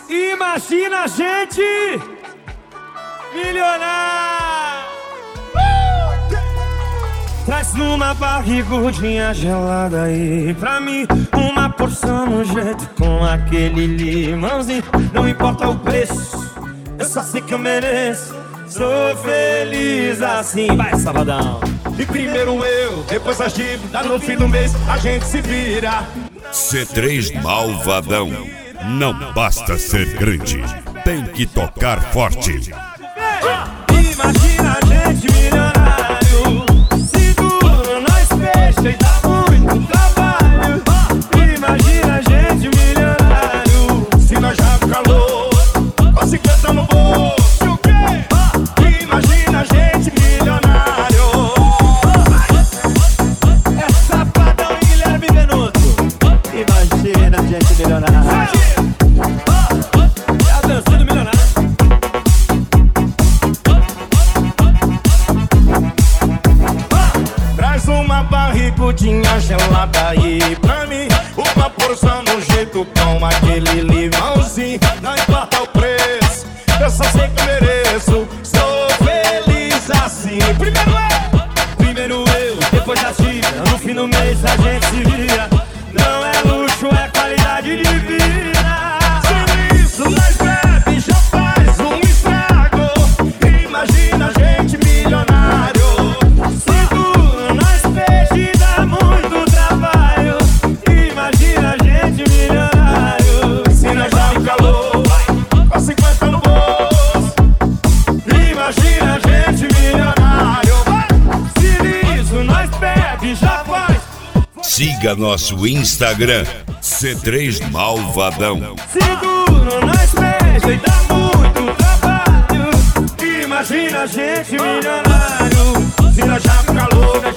Imagina a gente milionário. Traz numa barrigudinha gelada aí pra mim, uma porção no jeito com aquele limãozinho. Não importa o preço, eu só sei que eu mereço. Sou feliz assim. Vai, Sabadão. E primeiro eu, depois as dívidas, no fim do mês a gente se vira. C3 Malvadão. Não basta ser grande, tem que tocar forte. Imagina a gente milionário, seguro nós fecha e dá muito trabalho. Imagina a gente milionário, se nós já com calor, com 50 no bolso. Imagina a gente milionário. É Safadão e Guilherme Venuto. Imagina a gente milionário. É a dança do milionário. Traz uma barrigudinha gelada aí pra mim, uma porção no jeito com aquele limãozinho. Não importa o preço, eu só sei que eu mereço. Sou feliz assim. Primeiro eu, depois a China. No fim do mês a gente se vira. Não é luxo, é qualidade de vida. Sem isso nós bebe, já faz um estrago. Imagina a gente milionário. Seguro nós peixe e dá muito trabalho. Imagina a gente milionário, se nós já no calor, com 50 no bolso. imagina a gente milionário. Se isso nós bebe, já faz. Siga nosso Instagram, C3 Malvadão. Seguro nós peixe e dá muito trabalho. Imagina a gente milionário, se nós já com calor,